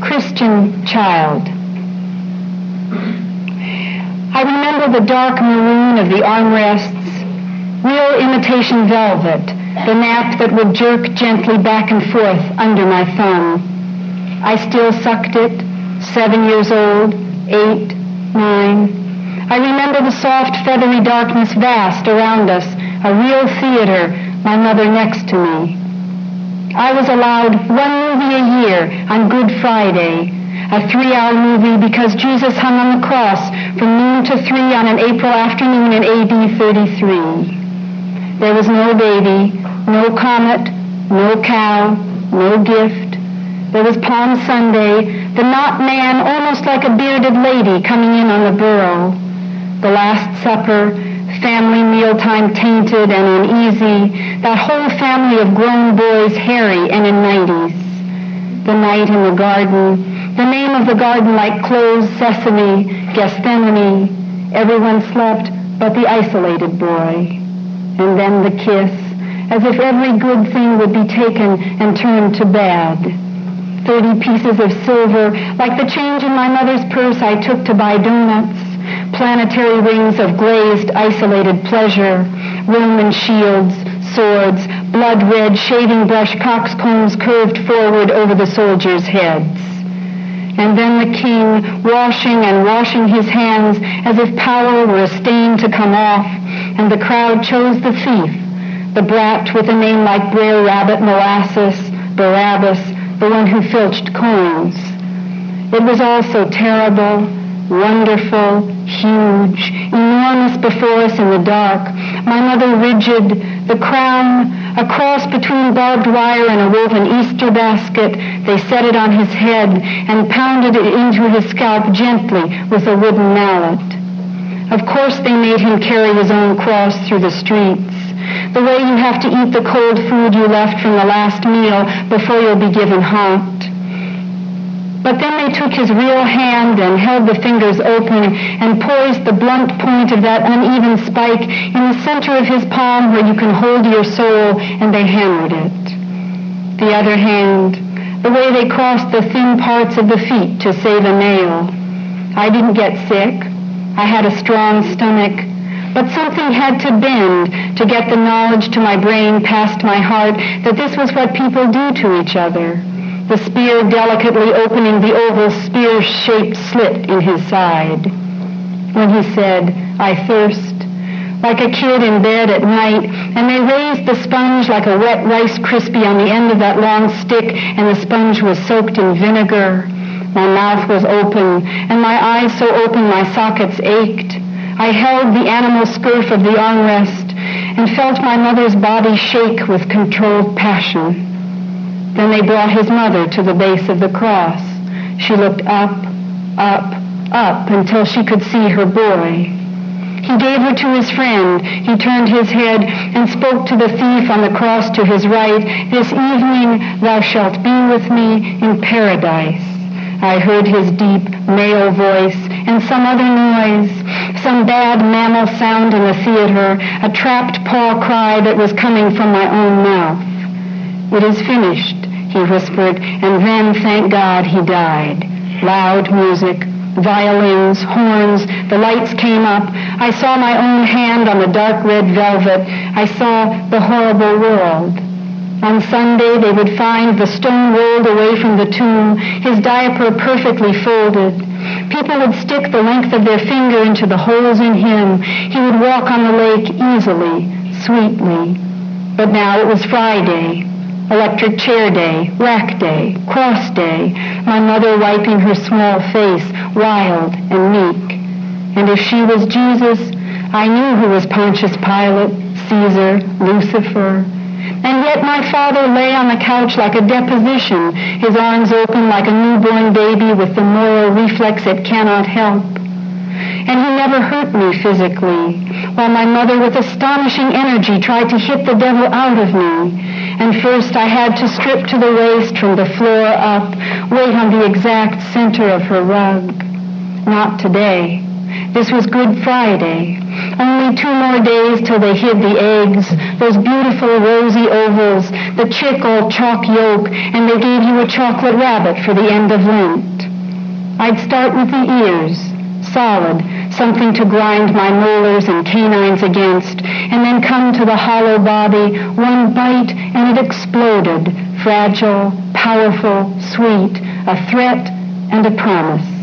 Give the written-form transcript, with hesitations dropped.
Christian child. I remember the dark maroon of the armrests, real imitation velvet, the nap that would jerk gently back and forth under my thumb. I still sucked it, 7 years old, 8, 9. I remember the soft, feathery darkness vast around us, a real theater, my mother next to me. I was allowed 1 movie a year on Good Friday, a 3-hour movie because Jesus hung on the cross from noon to 3 on an April afternoon in AD 33. There was no baby, no comet, no cow, no gift. There was Palm Sunday, the not man, almost like a bearded lady coming in on the burro. The Last Supper, family mealtime tainted and uneasy, that whole family of grown boys hairy and in 90s. The night in the garden, the name of the garden like closed sesame, Gethsemane. Everyone slept but the isolated boy. And then the kiss, as if every good thing would be taken and turned to bad. 30 pieces of silver, like the change in my mother's purse I took to buy donuts. Planetary rings of glazed, isolated pleasure, Roman shields, swords, blood-red shaving brush coxcombs curved forward over the soldiers' heads. And then the king washing and washing his hands as if power were a stain to come off, and the crowd chose the thief, the brat with a name like Brer Rabbit Molasses, Barabbas, the one who filched coins. It was all so terrible, wonderful, huge, enormous before us in the dark, my mother rigid, the crown, a cross between barbed wire and a woven Easter basket. They set it on his head and pounded it into his scalp gently with a wooden mallet. Of course they made him carry his own cross through the streets, the way you have to eat the cold food you left from the last meal before you'll be given hot. But then they took his real hand and held the fingers open and poised the blunt point of that uneven spike in the center of his palm where you can hold your soul, and they hammered it. The other hand, the way they crossed the thin parts of the feet to save a nail. I didn't get sick. I had a strong stomach. But something had to bend to get the knowledge to my brain past my heart that this was what people do to each other. The spear delicately opening the oval spear-shaped slit in his side. When he said, "I thirst," like a kid in bed at night, and they raised the sponge like a wet Rice Krispie on the end of that long stick, and the sponge was soaked in vinegar. My mouth was open, and my eyes so open my sockets ached. I held the animal scurf of the armrest and felt my mother's body shake with controlled passion. Then they brought his mother to the base of the cross. She looked up, up, up until she could see her boy. He gave her to his friend. He turned his head and spoke to the thief on the cross to his right, "This evening thou shalt be with me in paradise." I heard his deep male voice and some other noise, some bad mammal sound in the theater, a trapped paw cry that was coming from my own mouth. "It is finished," he whispered, and then, thank God, he died. Loud music, violins, horns, the lights came up. I saw my own hand on the dark red velvet. I saw the horrible world. On Sunday, they would find the stone rolled away from the tomb, his diaper perfectly folded. People would stick the length of their finger into the holes in him. He would walk on the lake easily, sweetly. But now it was Friday, electric chair day, rack day, cross day, my mother wiping her small face, wild and meek. And if she was Jesus, I knew who was Pontius Pilate, Caesar, Lucifer. And yet my father lay on the couch like a deposition, his arms open like a newborn baby with the moral reflex it cannot help. And he never hurt me physically, while my mother with astonishing energy tried to hit the devil out of me. And first I had to strip to the waist from the floor up, wait on the exact center of her rug. Not today. This was Good Friday. Only 2 more days till they hid the eggs, those beautiful rosy ovals, the chick all chalk yolk, and they gave you a chocolate rabbit for the end of Lent. I'd start with the ears, solid, something to grind my molars and canines against, and then come to the hollow body, one bite, and it exploded, fragile, powerful, sweet, a threat and a promise.